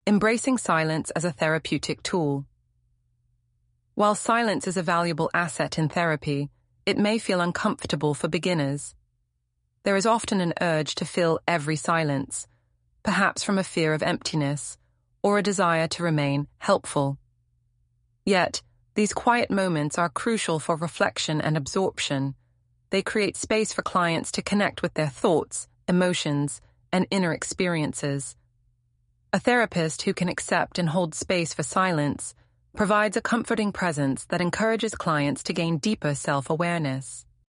embracing silence as a therapeutic tool. While silence is a valuable asset in therapy, it may feel uncomfortable for beginners. There is often an urge to fill every silence, perhaps from a fear of emptiness or a desire to remain helpful. Yet, these quiet moments are crucial for reflection and absorption. They create space for clients to connect with their thoughts, emotions, and inner experiences. A therapist who can accept and hold space for silence provides a comforting presence that encourages clients to gain deeper self-awareness.